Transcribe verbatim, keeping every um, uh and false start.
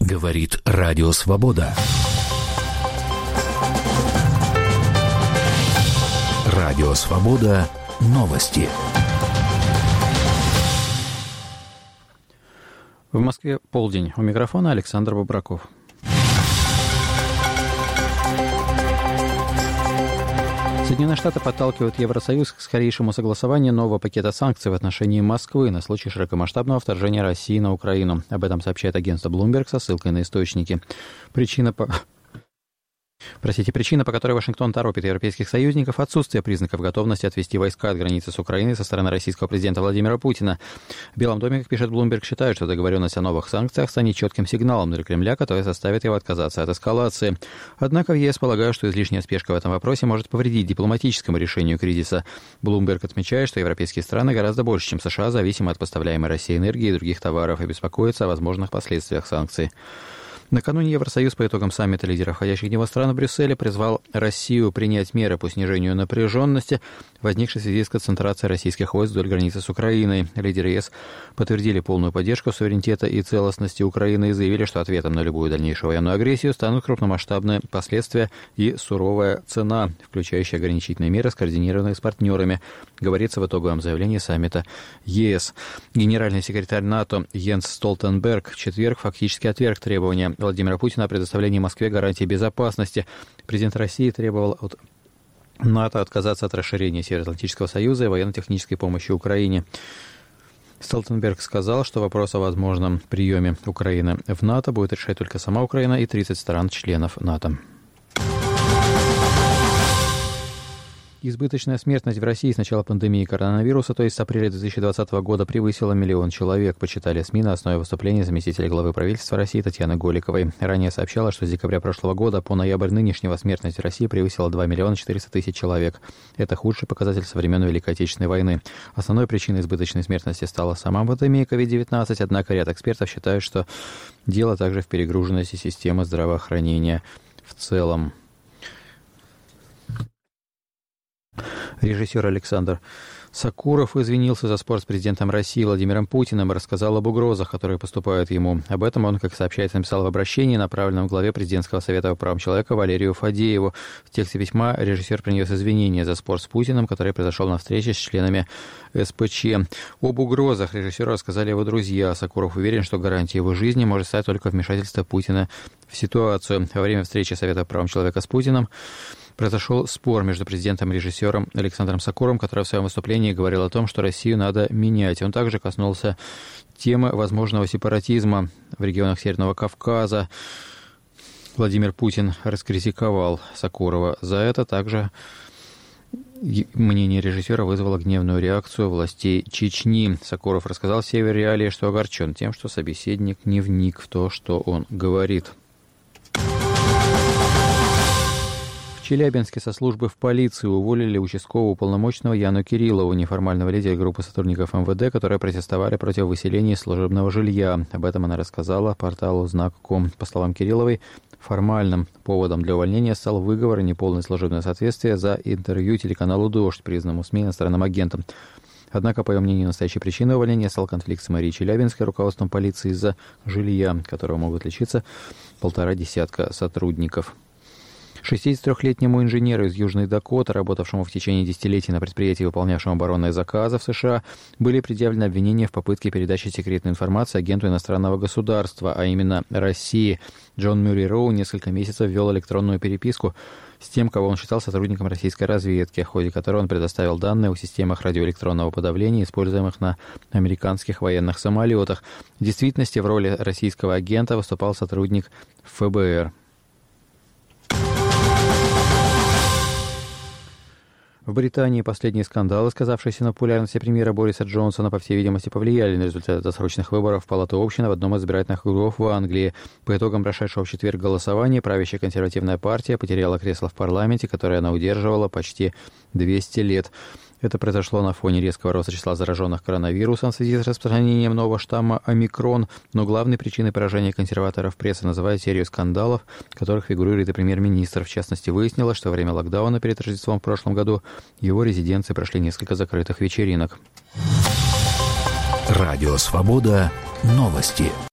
Говорит Радио Свобода. Радио Свобода. Новости. В Москве полдень. У микрофона Александр Бобраков. Соединенные Штаты подталкивают Евросоюз к скорейшему согласованию нового пакета санкций в отношении Москвы на случай широкомасштабного вторжения России на Украину. Об этом сообщает агентство Bloomberg со ссылкой на источники. Причина по... Простите, причина, по которой Вашингтон торопит европейских союзников, отсутствие признаков готовности отвести войска от границы с Украиной со стороны российского президента Владимира Путина. В Белом доме, как пишет Bloomberg, считают, что договоренность о новых санкциях станет четким сигналом для Кремля, который заставит его отказаться от эскалации. Однако в ЕС полагают, что излишняя спешка в этом вопросе может повредить дипломатическому решению кризиса. Bloomberg отмечает, что европейские страны гораздо больше, чем США, зависимы от поставляемой России энергии и других товаров и беспокоятся о возможных последствиях санкций. Накануне Евросоюз по итогам саммита лидеров входящих в него стран в Брюсселе призвал Россию принять меры по снижению напряженности, возникшей в связи с концентрацией российских войск вдоль границы с Украиной. Лидеры ЕС подтвердили полную поддержку суверенитета и целостности Украины и заявили, что ответом на любую дальнейшую военную агрессию станут крупномасштабные последствия и суровая цена, включающая ограничительные меры, скоординированные с партнерами, говорится в итоговом заявлении саммита ЕС. Генеральный секретарь НАТО Йенс Столтенберг в четверг фактически отверг требования Владимира Путина о предоставлении Москве гарантий безопасности. Президент России требовал от НАТО отказаться от расширения Североатлантического союза и военно-технической помощи Украине. Столтенберг сказал, что вопрос о возможном приеме Украины в НАТО будет решать только сама Украина и тридцать стран-членов НАТО. Избыточная смертность в России с начала пандемии коронавируса, то есть с апреля две тысячи двадцатого года, превысила миллион человек, почитали СМИ на основе выступления заместителя главы правительства России Татьяны Голиковой. Ранее сообщала, что с декабря прошлого года по ноябрь нынешнего смертность в России превысила два миллиона четыреста тысяч человек. Это худший показатель со времен Великой Отечественной войны. Основной причиной избыточной смертности стала сама пандемия ковид девятнадцать, однако ряд экспертов считают, что дело также в перегруженности системы здравоохранения в целом. Режиссер Александр Сакуров извинился за спор с президентом России Владимиром Путиным и рассказал об угрозах, которые поступают ему. Об этом он, как сообщается, написал в обращении, направленном главе президентского совета по правам человека Валерию Фадееву. В тексте письма режиссер принес извинения за спор с Путиным, который произошел на встрече с членами СПЧ. Об угрозах режиссеру рассказали его друзья. Сакуров уверен, что гарантией его жизни может стать только вмешательство Путина в ситуацию. Во время встречи Совета по правам человека с Путиным произошел спор между президентом и режиссером Александром Сакуровым, который в своем выступлении говорил о том, что Россию надо менять. Он также коснулся темы возможного сепаратизма в регионах Северного Кавказа. Владимир Путин раскритиковал Сакурова за это. Также мнение режиссера вызвало гневную реакцию властей Чечни. Сакуров рассказал Север Реалии, что огорчен тем, что собеседник не вник в то, что он говорит. В Челябинске со службы в полиции уволили участкового уполномоченного Яну Кириллову, неформального лидера группы сотрудников МВД, которые протестовали против выселения из служебного жилья. Об этом она рассказала порталу знак точка ком. По словам Кирилловой, формальным поводом для увольнения стал выговор и неполное служебное соответствие за интервью телеканалу «Дождь», признанному СМИ иностранным агентом. Однако, по ее мнению, настоящей причиной увольнения стал конфликт с мэрией Челябинска и руководством полиции из-за жилья, которого могут лишиться полтора десятка сотрудников. шестидесятитрёхлетнему инженеру из Южной Дакоты, работавшему в течение десятилетий на предприятии, выполнявшем оборонные заказы в США, были предъявлены обвинения в попытке передачи секретной информации агенту иностранного государства, а именно России. Джон Мюррей Роу несколько месяцев вел электронную переписку с тем, кого он считал сотрудником российской разведки, в ходе которой он предоставил данные о системах радиоэлектронного подавления, используемых на американских военных самолетах. В действительности в роли российского агента выступал сотрудник ФБР. В Британии последние скандалы, сказавшиеся на популярности премьера Бориса Джонсона, по всей видимости, повлияли на результаты досрочных выборов в Палату общин в одном из избирательных округов в Англии. По итогам прошедшего в четверг голосования правящая консервативная партия потеряла кресло в парламенте, которое она удерживала почти двести лет. Это произошло на фоне резкого роста числа зараженных коронавирусом в связи с распространением нового штамма омикрон, но главной причиной поражения консерваторов пресса называют серию скандалов, в которых фигурирует и премьер-министр. В частности, выяснилось, что во время локдауна перед Рождеством в прошлом году в его резиденции прошли несколько закрытых вечеринок. Радио «Свобода». Новости.